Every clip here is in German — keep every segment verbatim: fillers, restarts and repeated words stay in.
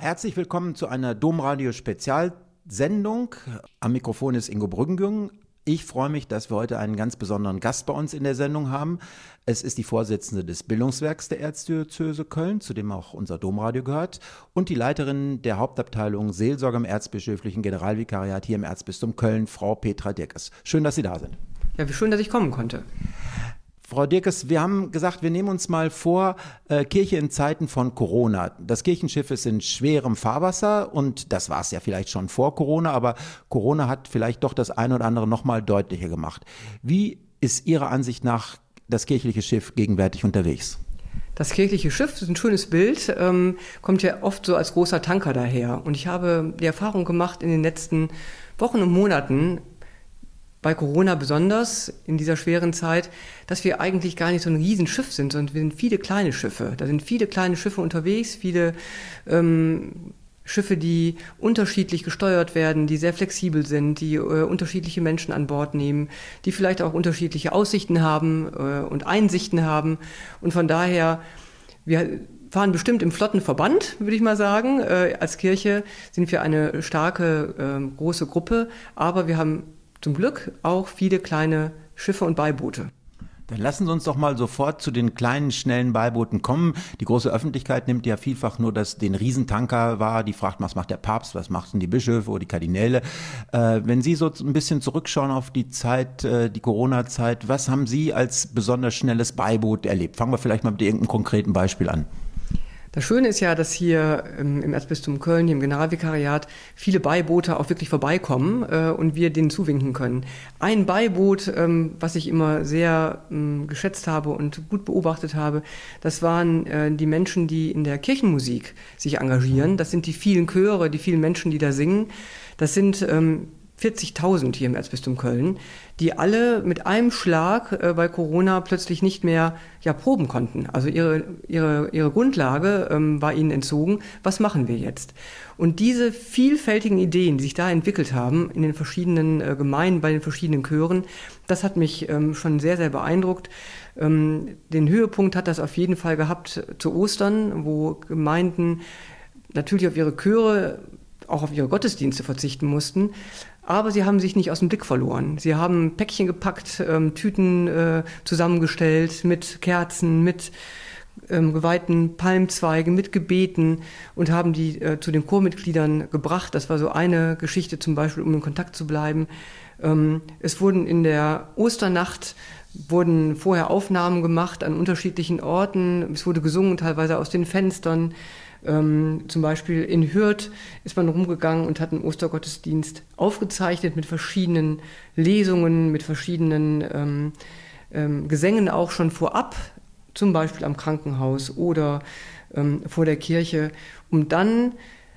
Herzlich willkommen zu einer Domradio-Spezialsendung. Am Mikrofon ist Ingo Brüggenjung. Ich freue mich, dass wir heute einen ganz besonderen Gast bei uns in der Sendung haben. Es ist die Vorsitzende des Bildungswerks der Erzdiözese Köln, zu dem auch unser Domradio gehört, und die Leiterin der Hauptabteilung Seelsorge im Erzbischöflichen Generalvikariat hier im Erzbistum Köln, Frau Petra Dirkes. Schön, dass Sie da sind. Ja, wie schön, dass ich kommen konnte. Frau Dirkes, wir haben gesagt, wir nehmen uns mal vor, äh, Kirche in Zeiten von Corona. Das Kirchenschiff ist in schwerem Fahrwasser und das war es ja vielleicht schon vor Corona, aber Corona hat vielleicht doch das eine oder andere noch mal deutlicher gemacht. Wie ist Ihrer Ansicht nach das kirchliche Schiff gegenwärtig unterwegs? Das kirchliche Schiff ist ein schönes Bild, ähm, kommt ja oft so als großer Tanker daher. Und ich habe die Erfahrung gemacht in den letzten Wochen und Monaten, bei Corona besonders, in dieser schweren Zeit, dass wir eigentlich gar nicht so ein Riesenschiff sind, sondern wir sind viele kleine Schiffe. Da sind viele kleine Schiffe unterwegs, viele ähm, Schiffe, die unterschiedlich gesteuert werden, die sehr flexibel sind, die äh, unterschiedliche Menschen an Bord nehmen, die vielleicht auch unterschiedliche Aussichten haben äh, und Einsichten haben. Und von daher, wir fahren bestimmt im Flottenverband, würde ich mal sagen. Äh, als Kirche sind wir eine starke, äh, große Gruppe, aber wir haben zum Glück auch viele kleine Schiffe und Beiboote. Dann lassen Sie uns doch mal sofort zu den kleinen, schnellen Beibooten kommen. Die große Öffentlichkeit nimmt ja vielfach nur das, den Riesentanker wahr. Die fragt, was macht der Papst, was machen die Bischöfe oder die Kardinäle. Äh, wenn Sie so ein bisschen zurückschauen auf die Zeit, äh, die Corona-Zeit, was haben Sie als besonders schnelles Beiboot erlebt? Fangen wir vielleicht mal mit irgendeinem konkreten Beispiel an. Das Schöne ist ja, dass hier im, im Erzbistum Köln, hier im Generalvikariat, viele Beiboote auch wirklich vorbeikommen äh, und wir denen zuwinken können. Ein Beiboot, ähm, was ich immer sehr ähm, geschätzt habe und gut beobachtet habe, das waren äh, die Menschen, die in der Kirchenmusik sich engagieren. Das sind die vielen Chöre, die vielen Menschen, die da singen. Das sind ähm, vierzigtausend hier im Erzbistum Köln, die alle mit einem Schlag äh, bei Corona plötzlich nicht mehr ja, proben konnten. Also ihre, ihre, ihre Grundlage ähm, war ihnen entzogen. Was machen wir jetzt? Und diese vielfältigen Ideen, die sich da entwickelt haben in den verschiedenen äh, Gemeinden, bei den verschiedenen Chören, das hat mich ähm, schon sehr, sehr beeindruckt. Ähm, den Höhepunkt hat das auf jeden Fall gehabt zu Ostern, wo Gemeinden natürlich auf ihre Chöre, auch auf ihre Gottesdienste verzichten mussten. Aber sie haben sich nicht aus dem Blick verloren. Sie haben Päckchen gepackt, ähm, Tüten äh, zusammengestellt mit Kerzen, mit ähm, geweihten Palmzweigen, mit Gebeten und haben die äh, zu den Chormitgliedern gebracht. Das war so eine Geschichte zum Beispiel, um in Kontakt zu bleiben. Ähm, es wurden in der Osternacht wurden vorher Aufnahmen gemacht an unterschiedlichen Orten. Es wurde gesungen, teilweise aus den Fenstern. Ähm, zum Beispiel in Hürth ist man rumgegangen und hat einen Ostergottesdienst aufgezeichnet mit verschiedenen Lesungen, mit verschiedenen ähm, ähm, Gesängen auch schon vorab, zum Beispiel am Krankenhaus oder ähm, vor der Kirche, um dann,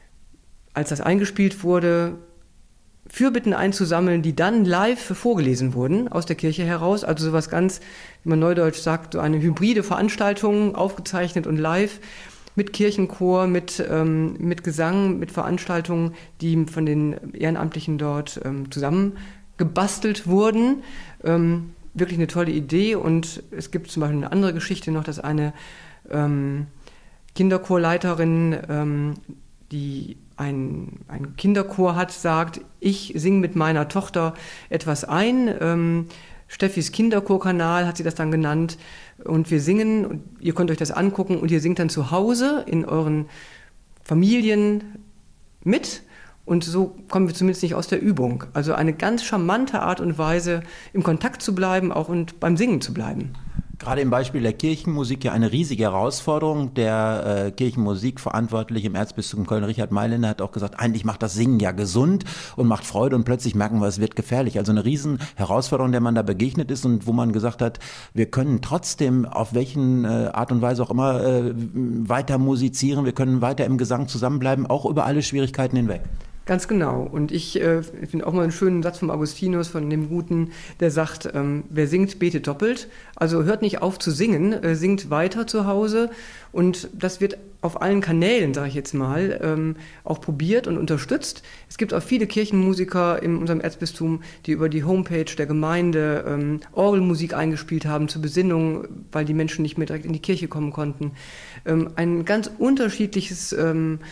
als das eingespielt wurde, Fürbitten einzusammeln, die dann live vorgelesen wurden aus der Kirche heraus. Also sowas ganz, wie man neudeutsch sagt, so eine hybride Veranstaltung, aufgezeichnet und live, mit Kirchenchor, mit, ähm, mit Gesang, mit Veranstaltungen, die von den Ehrenamtlichen dort ähm, zusammengebastelt wurden. Ähm, wirklich eine tolle Idee. Und es gibt zum Beispiel eine andere Geschichte noch, dass eine ähm, Kinderchorleiterin, ähm, die ein, ein Kinderchor hat, sagt, ich singe mit meiner Tochter etwas ein. Ähm, Steffis Kinderchorkanal hat sie das dann genannt. Und wir singen, und ihr könnt euch das angucken, und ihr singt dann zu Hause in euren Familien mit. Und so kommen wir zumindest nicht aus der Übung. Also eine ganz charmante Art und Weise, im Kontakt zu bleiben, auch und beim Singen zu bleiben. Gerade im Beispiel der Kirchenmusik ja eine riesige Herausforderung. Der äh, Kirchenmusikverantwortliche im Erzbistum Köln, Richard Mailänder, hat auch gesagt, eigentlich macht das Singen ja gesund und macht Freude und plötzlich merken wir, es wird gefährlich. Also eine riesen Herausforderung, der man da begegnet ist und wo man gesagt hat, wir können trotzdem auf welchen äh, Art und Weise auch immer äh, weiter musizieren, wir können weiter im Gesang zusammenbleiben, auch über alle Schwierigkeiten hinweg. Ganz genau. Und ich äh, finde auch mal einen schönen Satz vom Augustinus, von dem Guten, der sagt, ähm, wer singt, betet doppelt. Also hört nicht auf zu singen, äh, singt weiter zu Hause. Und das wird auf allen Kanälen, sage ich jetzt mal, ähm, auch probiert und unterstützt. Es gibt auch viele Kirchenmusiker in unserem Erzbistum, die über die Homepage der Gemeinde ähm, Orgelmusik eingespielt haben zur Besinnung, weil die Menschen nicht mehr direkt in die Kirche kommen konnten. Ähm, ein ganz unterschiedliches ähm,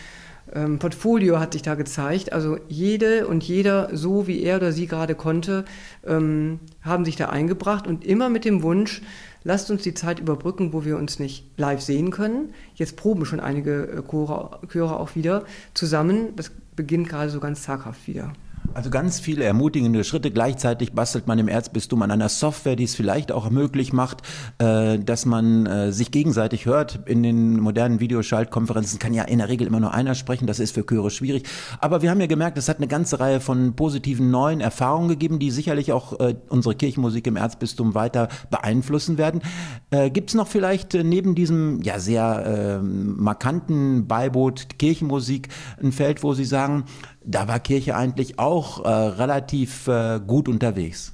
ähm, Portfolio hat sich da gezeigt. Also jede und jeder, so wie er oder sie gerade konnte, ähm, haben sich da eingebracht und immer mit dem Wunsch, lasst uns die Zeit überbrücken, wo wir uns nicht live sehen können. Jetzt proben schon einige Chöre, Chöre auch wieder zusammen. Das beginnt gerade so ganz zaghaft wieder. Also ganz viele ermutigende Schritte. Gleichzeitig bastelt man im Erzbistum an einer Software, die es vielleicht auch möglich macht, äh, dass man äh, sich gegenseitig hört. In den modernen Videoschaltkonferenzen kann ja in der Regel immer nur einer sprechen. Das ist für Chöre schwierig. Aber wir haben ja gemerkt, es hat eine ganze Reihe von positiven neuen Erfahrungen gegeben, die sicherlich auch äh, unsere Kirchenmusik im Erzbistum weiter beeinflussen werden. Äh, Gibt es noch vielleicht äh, neben diesem ja sehr äh, markanten Beiboot Kirchenmusik ein Feld, wo Sie sagen, da war Kirche eigentlich auch äh, relativ äh, gut unterwegs?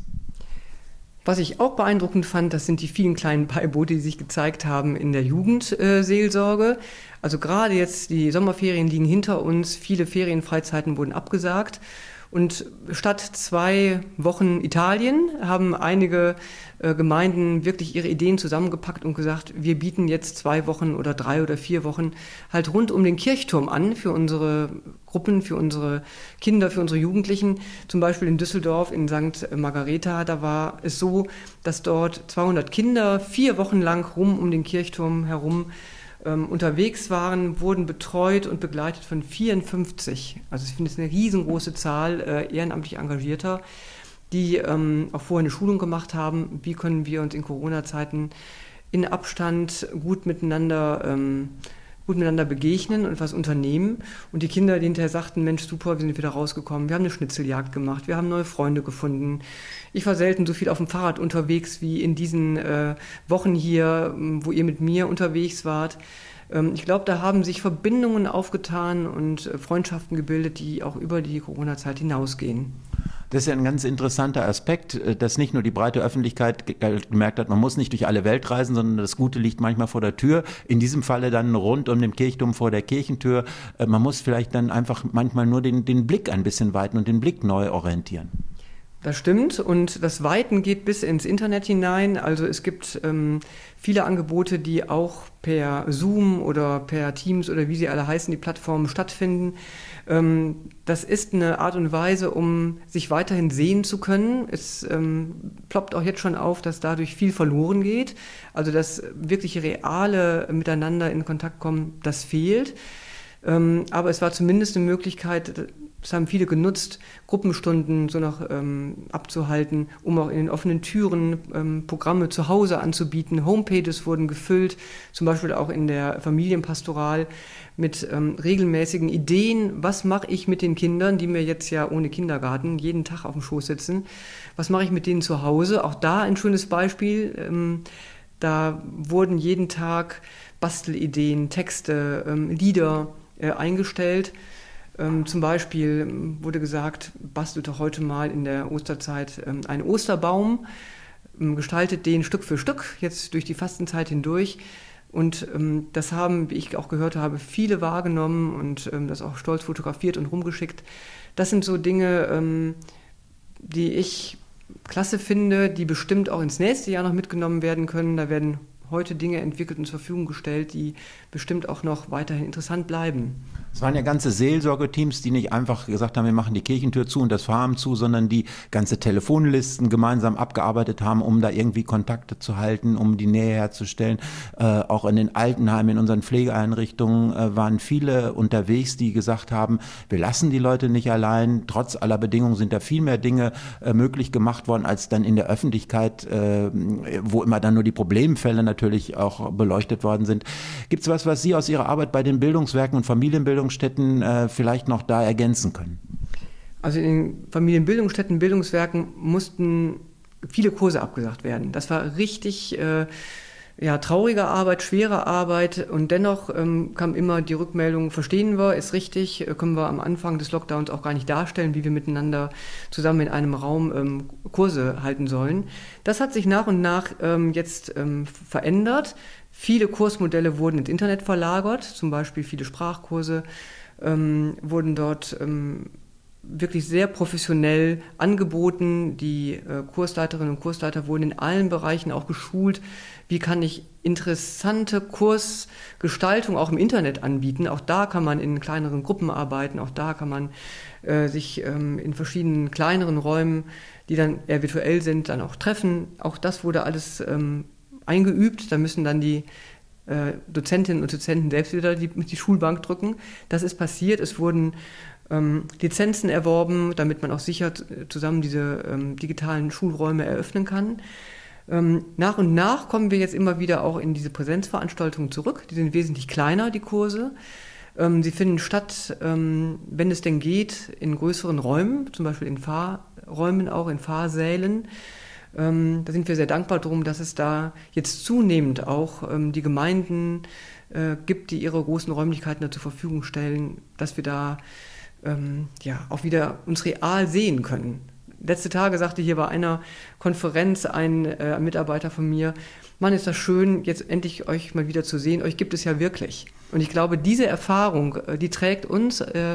Was ich auch beeindruckend fand, das sind die vielen kleinen Beiboote, die sich gezeigt haben in der Jugendseelsorge. Also gerade jetzt, die Sommerferien liegen hinter uns, viele Ferienfreizeiten wurden abgesagt. Und statt zwei Wochen Italien haben einige äh, Gemeinden wirklich ihre Ideen zusammengepackt und gesagt, wir bieten jetzt zwei Wochen oder drei oder vier Wochen halt rund um den Kirchturm an für unsere Gruppen, für unsere Kinder, für unsere Jugendlichen. Zum Beispiel in Düsseldorf, in Sankt Margareta, da war es so, dass dort zweihundert Kinder vier Wochen lang rum um den Kirchturm herum Ähm, unterwegs waren, wurden betreut und begleitet von vierundfünfzig, also ich finde es eine riesengroße Zahl äh, ehrenamtlich Engagierter, die ähm, auch vorher eine Schulung gemacht haben, wie können wir uns in Corona-Zeiten in Abstand gut miteinander ähm, gut miteinander begegnen und was unternehmen. Und die Kinder, die hinterher sagten, Mensch, super, wir sind wieder rausgekommen, wir haben eine Schnitzeljagd gemacht, wir haben neue Freunde gefunden. Ich war selten so viel auf dem Fahrrad unterwegs wie in diesen äh, Wochen hier, wo ihr mit mir unterwegs wart. Ähm, ich glaube, da haben sich Verbindungen aufgetan und äh, Freundschaften gebildet, die auch über die Corona-Zeit hinausgehen. Das ist ja ein ganz interessanter Aspekt, dass nicht nur die breite Öffentlichkeit gemerkt hat, man muss nicht durch alle Welt reisen, sondern das Gute liegt manchmal vor der Tür. In diesem Falle dann rund um den Kirchturm vor der Kirchentür. Man muss vielleicht dann einfach manchmal nur den, den Blick ein bisschen weiten und den Blick neu orientieren. Das stimmt und das Weiten geht bis ins Internet hinein. Also es gibt ähm, viele Angebote, die auch per Zoom oder per Teams oder wie sie alle heißen, die Plattformen stattfinden. Ähm, das ist eine Art und Weise, um sich weiterhin sehen zu können. Es ähm, ploppt auch jetzt schon auf, dass dadurch viel verloren geht. Also das wirkliche reale Miteinander in Kontakt kommen, das fehlt. Ähm, aber es war zumindest eine Möglichkeit, das haben viele genutzt, Gruppenstunden so noch ähm, abzuhalten, um auch in den offenen Türen ähm, Programme zu Hause anzubieten. Homepages wurden gefüllt, zum Beispiel auch in der Familienpastoral mit ähm, regelmäßigen Ideen. Was mache ich mit den Kindern, die mir jetzt ja ohne Kindergarten jeden Tag auf dem Schoß sitzen? Was mache ich mit denen zu Hause? Auch da ein schönes Beispiel. Ähm, da wurden jeden Tag Bastelideen, Texte, ähm, Lieder äh, eingestellt. Ähm, zum Beispiel wurde gesagt, bastelt doch heute mal in der Osterzeit ähm, einen Osterbaum, ähm, gestaltet den Stück für Stück, jetzt durch die Fastenzeit hindurch. Und ähm, das haben, wie ich auch gehört habe, viele wahrgenommen und ähm, das auch stolz fotografiert und rumgeschickt. Das sind so Dinge, ähm, die ich klasse finde, die bestimmt auch ins nächste Jahr noch mitgenommen werden können. Da werden heute Dinge entwickelt und zur Verfügung gestellt, die bestimmt auch noch weiterhin interessant bleiben. Es waren ja ganze Seelsorgeteams, die nicht einfach gesagt haben, wir machen die Kirchentür zu und das Farm zu, sondern die ganze Telefonlisten gemeinsam abgearbeitet haben, um da irgendwie Kontakte zu halten, um die Nähe herzustellen. Äh, auch in den Altenheimen, in unseren Pflegeeinrichtungen äh, waren viele unterwegs, die gesagt haben, wir lassen die Leute nicht allein. Trotz aller Bedingungen sind da viel mehr Dinge äh, möglich gemacht worden, als dann in der Öffentlichkeit, äh, wo immer dann nur die Problemfälle natürlich auch beleuchtet worden sind. Gibt es was, was Sie aus Ihrer Arbeit bei den Bildungswerken und Familienbildungsstätten äh, vielleicht noch da ergänzen können? Also in den Familienbildungsstätten, Bildungswerken mussten viele Kurse abgesagt werden. Das war richtig äh, ja, traurige Arbeit, schwere Arbeit und dennoch ähm, kam immer die Rückmeldung, verstehen wir, ist richtig, äh, können wir am Anfang des Lockdowns auch gar nicht darstellen, wie wir miteinander zusammen in einem Raum ähm, Kurse halten sollen. Das hat sich nach und nach ähm, jetzt ähm, verändert. Viele Kursmodelle wurden ins Internet verlagert, zum Beispiel viele Sprachkurse ähm, wurden dort ähm, wirklich sehr professionell angeboten. Die äh, Kursleiterinnen und Kursleiter wurden in allen Bereichen auch geschult. Wie kann ich interessante Kursgestaltung auch im Internet anbieten? Auch da kann man in kleineren Gruppen arbeiten. Auch da kann man äh, sich ähm, in verschiedenen kleineren Räumen, die dann eher virtuell sind, dann auch treffen. Auch das wurde alles ähm, eingeübt. Da müssen dann die äh, Dozentinnen und Dozenten selbst wieder die, die Schulbank drücken. Das ist passiert. Es wurden ähm, Lizenzen erworben, damit man auch sicher zusammen diese ähm, digitalen Schulräume eröffnen kann. Ähm, nach und nach kommen wir jetzt immer wieder auch in diese Präsenzveranstaltungen zurück. Die sind wesentlich kleiner, die Kurse. Ähm, sie finden statt, ähm, wenn es denn geht, in größeren Räumen, zum Beispiel in Fahrräumen auch, in Fahrsälen. Ähm, da sind wir sehr dankbar drum, dass es da jetzt zunehmend auch ähm, die Gemeinden äh, gibt, die ihre großen Räumlichkeiten da zur Verfügung stellen, dass wir da ähm, ja, auch wieder uns real sehen können. Letzte Tage sagte hier bei einer Konferenz ein äh, Mitarbeiter von mir, Mann, ist das schön, jetzt endlich euch mal wieder zu sehen, euch gibt es ja wirklich. Und ich glaube, diese Erfahrung, äh, die trägt uns, äh,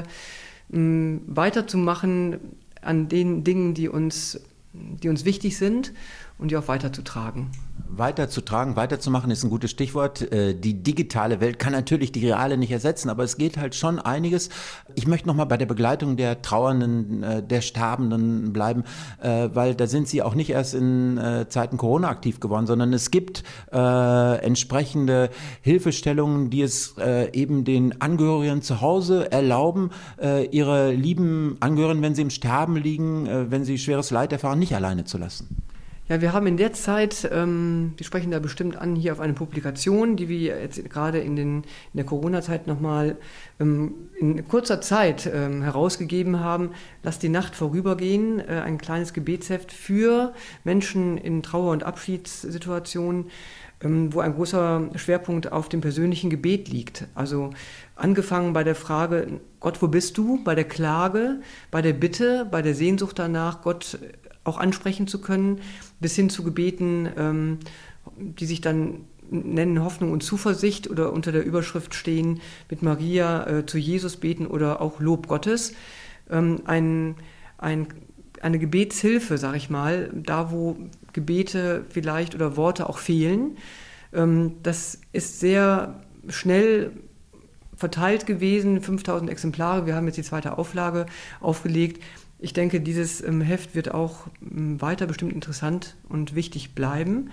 mh, weiterzumachen an den Dingen, die uns, die uns wichtig sind und die auch weiterzutragen. Weiterzutragen, weiterzumachen ist ein gutes Stichwort. Die digitale Welt kann natürlich die reale nicht ersetzen, aber es geht halt schon einiges. Ich möchte nochmal bei der Begleitung der Trauernden, der Sterbenden bleiben, weil da sind Sie auch nicht erst in Zeiten Corona aktiv geworden, sondern es gibt äh, entsprechende Hilfestellungen, die es äh, eben den Angehörigen zu Hause erlauben, äh, ihre lieben Angehörigen, wenn sie im Sterben liegen, äh, wenn sie schweres Leid erfahren, nicht alleine zu lassen. Ja, wir haben in der Zeit, ähm, wir sprechen da bestimmt an, hier auf eine Publikation, die wir jetzt gerade in, den, in der Corona-Zeit nochmal ähm, in kurzer Zeit ähm, herausgegeben haben. Lass die Nacht vorübergehen, äh, ein kleines Gebetsheft für Menschen in Trauer- und Abschiedssituationen, ähm, wo ein großer Schwerpunkt auf dem persönlichen Gebet liegt. Also angefangen bei der Frage, Gott, wo bist du? Bei der Klage, bei der Bitte, bei der Sehnsucht danach, Gott auch ansprechen zu können, bis hin zu Gebeten, ähm, die sich dann nennen Hoffnung und Zuversicht oder unter der Überschrift stehen, mit Maria äh, zu Jesus beten oder auch Lob Gottes. Ähm, ein, ein, eine Gebetshilfe, sag ich mal, da wo Gebete vielleicht oder Worte auch fehlen. Ähm, das ist sehr schnell verteilt gewesen, fünftausend Exemplare. Wir haben jetzt die zweite Auflage aufgelegt. Ich denke, dieses ähm, Heft wird auch ähm, weiter bestimmt interessant und wichtig bleiben.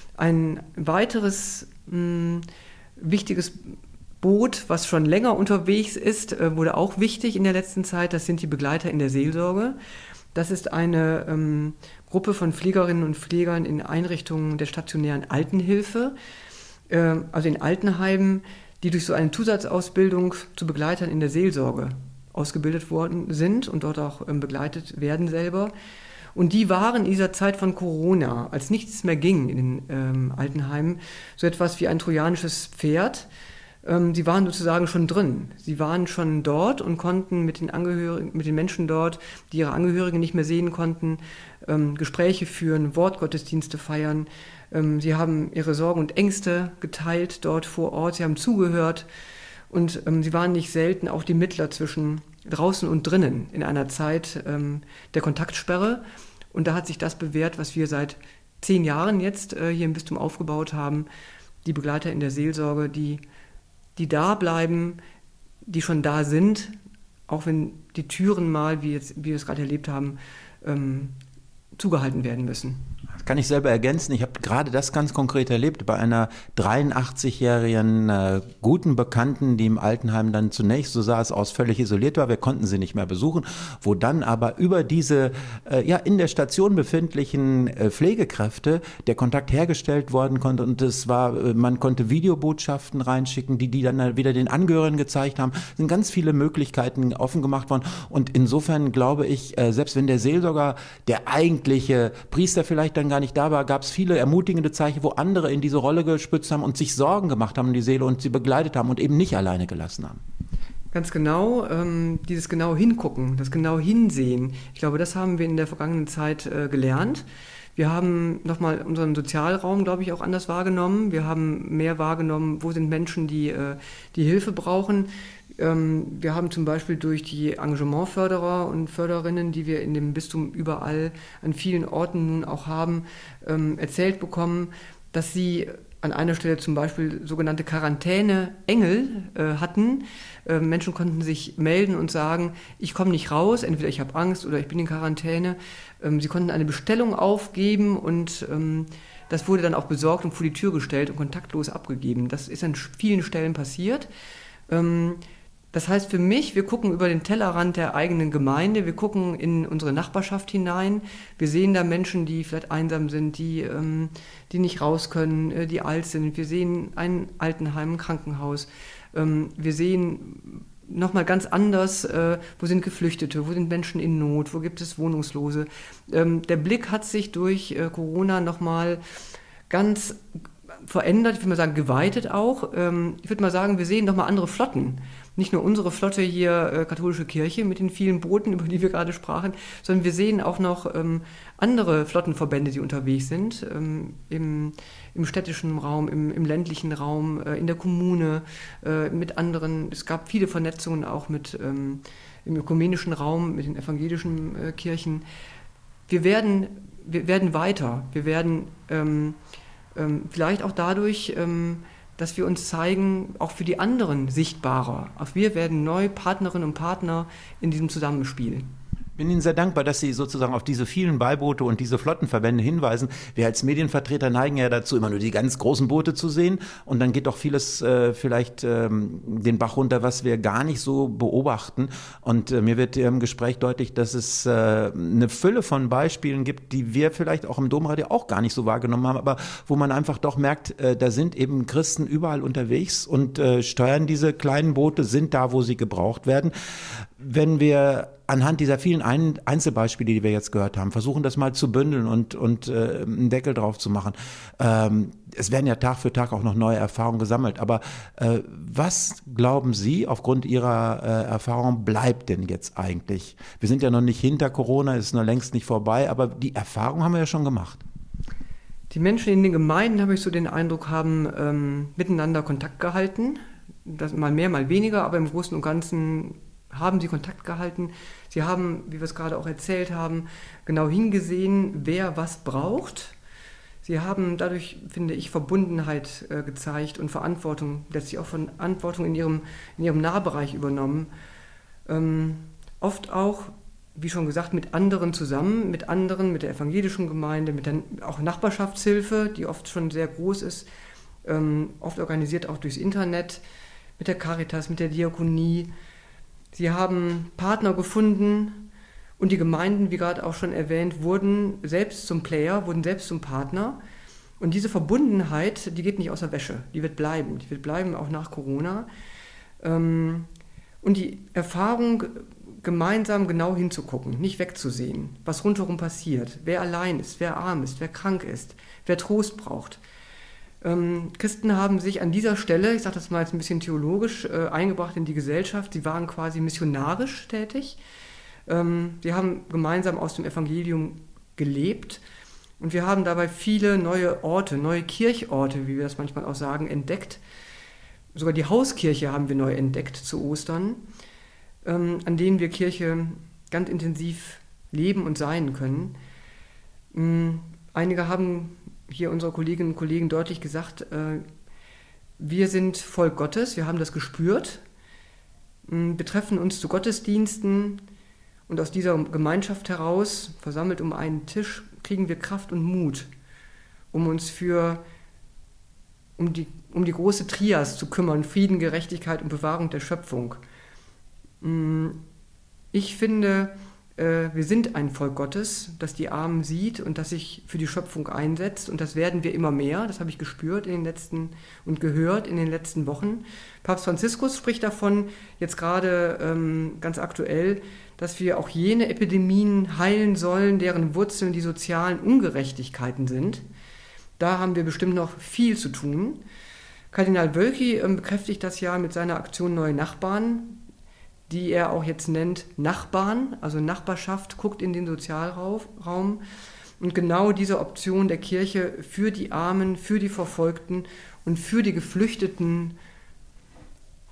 Ein weiteres ähm, wichtiges Boot, was schon länger unterwegs ist, äh, wurde auch wichtig in der letzten Zeit. Das sind die Begleiter in der Seelsorge. Das ist eine ähm, Gruppe von Pflegerinnen und Pflegern in Einrichtungen der stationären Altenhilfe, äh, also in Altenheimen, die durch so eine Zusatzausbildung zu Begleitern in der Seelsorge ausgebildet worden sind und dort auch ähm, begleitet werden selber. Und die waren in dieser Zeit von Corona, als nichts mehr ging in den ähm, Altenheimen, so etwas wie ein trojanisches Pferd. Ähm, sie waren sozusagen schon drin. Sie waren schon dort und konnten mit den Angehörigen, mit den Menschen dort, die ihre Angehörigen nicht mehr sehen konnten, ähm, Gespräche führen, Wortgottesdienste feiern. Ähm, sie haben ihre Sorgen und Ängste geteilt dort vor Ort. Sie haben zugehört. Und ähm, sie waren nicht selten auch die Mittler zwischen draußen und drinnen in einer Zeit ähm, der Kontaktsperre. Und da hat sich das bewährt, was wir seit zehn Jahren jetzt äh, hier im Bistum aufgebaut haben. Die Begleiter in der Seelsorge, die, die da bleiben, die schon da sind, auch wenn die Türen mal, wie, jetzt, wie wir es gerade erlebt haben, ähm, zugehalten werden müssen. Das kann ich selber ergänzen. Ich habe gerade das ganz konkret erlebt bei einer dreiundachtzigjährigen äh, guten Bekannten, die im Altenheim dann zunächst, so sah es aus, völlig isoliert war. Wir konnten sie nicht mehr besuchen, wo dann aber über diese äh, ja in der Station befindlichen äh, Pflegekräfte der Kontakt hergestellt worden konnte und es war, äh, man konnte Videobotschaften reinschicken, die die dann wieder den Angehörigen gezeigt haben. Es sind ganz viele Möglichkeiten offen gemacht worden und insofern glaube ich, äh, selbst wenn der Seelsorger, der eigentliche Priester vielleicht dann gar nicht da war, gab es viele ermutigende Zeichen, wo andere in diese Rolle gespützt haben und sich Sorgen gemacht haben um die Seele und sie begleitet haben und eben nicht alleine gelassen haben. Ganz genau, ähm, dieses genau Hingucken, das genau Hinsehen. Ich glaube, das haben wir in der vergangenen Zeit äh, gelernt. Wir haben nochmal unseren Sozialraum, glaube ich, auch anders wahrgenommen. Wir haben mehr wahrgenommen, wo sind Menschen, die, äh, die Hilfe brauchen. Wir haben zum Beispiel durch die Engagementförderer und Förderinnen, die wir in dem Bistum überall an vielen Orten nun auch haben, erzählt bekommen, dass sie an einer Stelle zum Beispiel sogenannte Quarantäne-Engel äh, hatten. Äh, Menschen konnten sich melden und sagen, ich komme nicht raus, entweder ich habe Angst oder ich bin in Quarantäne. Ähm, sie konnten eine Bestellung aufgeben und ähm, das wurde dann auch besorgt und vor die Tür gestellt und kontaktlos abgegeben. Das ist an vielen Stellen passiert. Ähm, Das heißt für mich, wir gucken über den Tellerrand der eigenen Gemeinde, wir gucken in unsere Nachbarschaft hinein, wir sehen da Menschen, die vielleicht einsam sind, die, ähm, die nicht raus können, äh, die alt sind, wir sehen ein Altenheim, ein Krankenhaus, ähm, wir sehen nochmal ganz anders, äh, wo sind Geflüchtete, wo sind Menschen in Not, wo gibt es Wohnungslose. Ähm, der Blick hat sich durch äh, Corona nochmal ganz verändert, ich würde mal sagen geweitet auch. Ähm, ich würde mal sagen, wir sehen nochmal andere Flotten. Nicht nur unsere Flotte hier, äh, katholische Kirche mit den vielen Booten, über die wir gerade sprachen, sondern wir sehen auch noch ähm, andere Flottenverbände, die unterwegs sind, ähm, im, im städtischen Raum, im, im ländlichen Raum, äh, in der Kommune, äh, mit anderen. Es gab viele Vernetzungen auch mit ähm, im ökumenischen Raum, mit den evangelischen äh, Kirchen. Wir werden, wir werden weiter, wir werden ähm, ähm, vielleicht auch dadurch, ähm, dass wir uns zeigen, auch für die anderen sichtbarer. Auch wir werden neu Partnerinnen und Partner in diesem Zusammenspiel. Ich bin Ihnen sehr dankbar, dass Sie sozusagen auf diese vielen Beiboote und diese Flottenverbände hinweisen. Wir als Medienvertreter neigen ja dazu, immer nur die ganz großen Boote zu sehen. Und dann geht doch vieles äh, vielleicht ähm, den Bach runter, was wir gar nicht so beobachten. Und äh, mir wird im Gespräch deutlich, dass es äh, eine Fülle von Beispielen gibt, die wir vielleicht auch im Domradio auch gar nicht so wahrgenommen haben, aber wo man einfach doch merkt, äh, da sind eben Christen überall unterwegs und äh, steuern diese kleinen Boote, sind da, wo sie gebraucht werden. Wenn wir anhand dieser vielen Ein- Einzelbeispiele, die wir jetzt gehört haben, versuchen das mal zu bündeln und, und äh, einen Deckel drauf zu machen. Ähm, es werden ja Tag für Tag auch noch neue Erfahrungen gesammelt. Aber äh, was glauben Sie, aufgrund Ihrer äh, Erfahrung, bleibt denn jetzt eigentlich? Wir sind ja noch nicht hinter Corona, ist noch längst nicht vorbei, aber die Erfahrung haben wir ja schon gemacht. Die Menschen in den Gemeinden, habe ich so den Eindruck, haben ähm, miteinander Kontakt gehalten. Das mal mehr, mal weniger, aber im Großen und Ganzen haben sie Kontakt gehalten. Sie haben, wie wir es gerade auch erzählt haben, genau hingesehen, wer was braucht. Sie haben dadurch, finde ich, Verbundenheit äh, gezeigt und Verantwortung, letztlich auch Verantwortung in ihrem, in ihrem Nahbereich übernommen. Ähm, oft auch, wie schon gesagt, mit anderen zusammen, mit anderen, mit der evangelischen Gemeinde, mit der auch Nachbarschaftshilfe, die oft schon sehr groß ist, ähm, oft organisiert auch durchs Internet, mit der Caritas, mit der Diakonie. Sie haben Partner gefunden und die Gemeinden, wie gerade auch schon erwähnt, wurden selbst zum Player, wurden selbst zum Partner. Und diese Verbundenheit, die geht nicht aus der Wäsche, die wird bleiben, die wird bleiben auch nach Corona. Und die Erfahrung, gemeinsam genau hinzugucken, nicht wegzusehen, was rundherum passiert, wer allein ist, wer arm ist, wer krank ist, wer Trost braucht. Ähm, Christen haben sich an dieser Stelle, ich sage das mal jetzt ein bisschen theologisch, äh, eingebracht in die Gesellschaft. Sie waren quasi missionarisch tätig. Ähm, sie haben gemeinsam aus dem Evangelium gelebt und wir haben dabei viele neue Orte, neue Kirchorte, wie wir das manchmal auch sagen, entdeckt. Sogar die Hauskirche haben wir neu entdeckt zu Ostern, ähm, an denen wir Kirche ganz intensiv leben und sein können. Ähm, einige haben hier unsere Kolleginnen und Kollegen deutlich gesagt, äh, wir sind Volk Gottes, wir haben das gespürt, äh, betreffen uns zu Gottesdiensten und aus dieser Gemeinschaft heraus, versammelt um einen Tisch, kriegen wir Kraft und Mut, um uns für, um die, um die große Trias zu kümmern, Frieden, Gerechtigkeit und Bewahrung der Schöpfung. Äh, ich finde, wir sind ein Volk Gottes, das die Armen sieht und das sich für die Schöpfung einsetzt. Und das werden wir immer mehr. Das habe ich gespürt in den letzten und gehört in den letzten Wochen. Papst Franziskus spricht davon, jetzt gerade ähm, ganz aktuell, dass wir auch jene Epidemien heilen sollen, deren Wurzeln die sozialen Ungerechtigkeiten sind. Da haben wir bestimmt noch viel zu tun. Kardinal Wölki ähm, bekräftigt das ja mit seiner Aktion Neue Nachbarn, die er auch jetzt nennt Nachbarn, also Nachbarschaft, guckt in den Sozialraum. Und genau diese Option der Kirche für die Armen, für die Verfolgten und für die Geflüchteten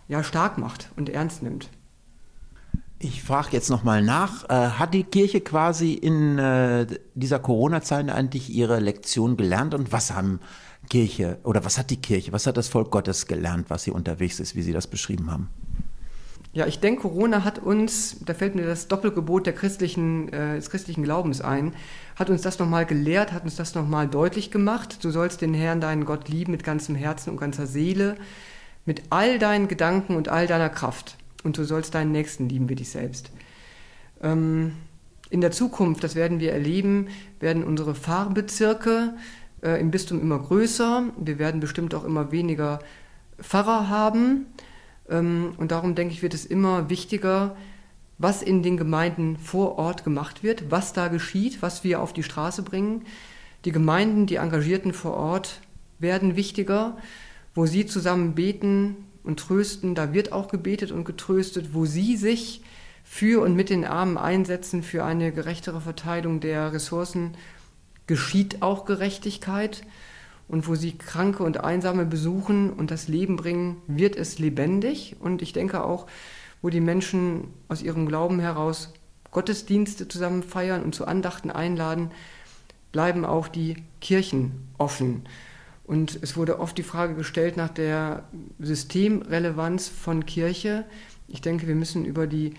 ja, stark macht und ernst nimmt. Ich frage jetzt nochmal nach, äh, hat die Kirche quasi in äh, dieser Corona-Zeit eigentlich ihre Lektion gelernt und was haben Kirche oder was hat die Kirche, was hat das Volk Gottes gelernt, was hier unterwegs ist, wie Sie das beschrieben haben? Ja, ich denke, Corona hat uns, da fällt mir das Doppelgebot der christlichen, äh, des christlichen Glaubens ein, hat uns das nochmal gelehrt, hat uns das nochmal deutlich gemacht. Du sollst den Herrn, deinen Gott lieben mit ganzem Herzen und ganzer Seele, mit all deinen Gedanken und all deiner Kraft. Und du sollst deinen Nächsten lieben wie dich selbst. Ähm, in der Zukunft, das werden wir erleben, werden unsere Pfarrbezirke äh, im Bistum immer größer. Wir werden bestimmt auch immer weniger Pfarrer haben. Ähm, und darum denke ich, wird es immer wichtiger, was in den Gemeinden vor Ort gemacht wird, was da geschieht, was wir auf die Straße bringen. Die Gemeinden, die Engagierten vor Ort werden wichtiger, wo sie zusammen beten und trösten, da wird auch gebetet und getröstet, wo sie sich für und mit den Armen einsetzen für eine gerechtere Verteilung der Ressourcen, geschieht auch Gerechtigkeit. Und wo sie Kranke und Einsame besuchen und das Leben bringen, wird es lebendig. Und ich denke auch, wo die Menschen aus ihrem Glauben heraus Gottesdienste zusammen feiern und zu Andachten einladen, bleiben auch die Kirchen offen. Und es wurde oft die Frage gestellt nach der Systemrelevanz von Kirche. Ich denke, wir müssen über die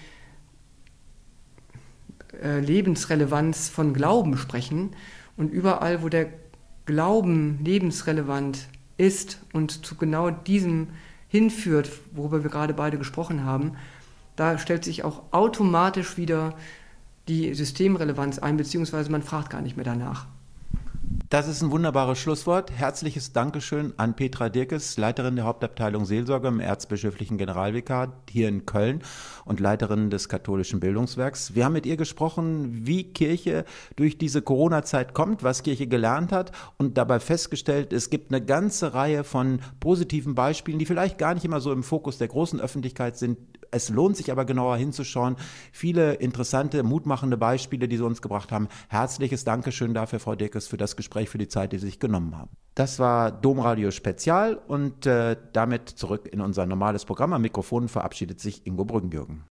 äh, Lebensrelevanz von Glauben sprechen. Und überall, wo der Glauben lebensrelevant ist und zu genau diesem hinführt, worüber wir gerade beide gesprochen haben, da stellt sich auch automatisch wieder die Systemrelevanz ein, beziehungsweise man fragt gar nicht mehr danach. Das ist ein wunderbares Schlusswort. Herzliches Dankeschön an Petra Dirkes, Leiterin der Hauptabteilung Seelsorge im Erzbischöflichen Generalvikar hier in Köln und Leiterin des katholischen Bildungswerks. Wir haben mit ihr gesprochen, wie Kirche durch diese Corona-Zeit kommt, was Kirche gelernt hat und dabei festgestellt, es gibt eine ganze Reihe von positiven Beispielen, die vielleicht gar nicht immer so im Fokus der großen Öffentlichkeit sind. Es lohnt sich aber genauer hinzuschauen. Viele interessante, mutmachende Beispiele, die Sie uns gebracht haben. Herzliches Dankeschön dafür, Frau Dirkes, für das Gespräch, für die Zeit, die Sie sich genommen haben. Das war Domradio Spezial und äh, damit zurück in unser normales Programm. Am Mikrofon verabschiedet sich Ingo Brückenjürgen.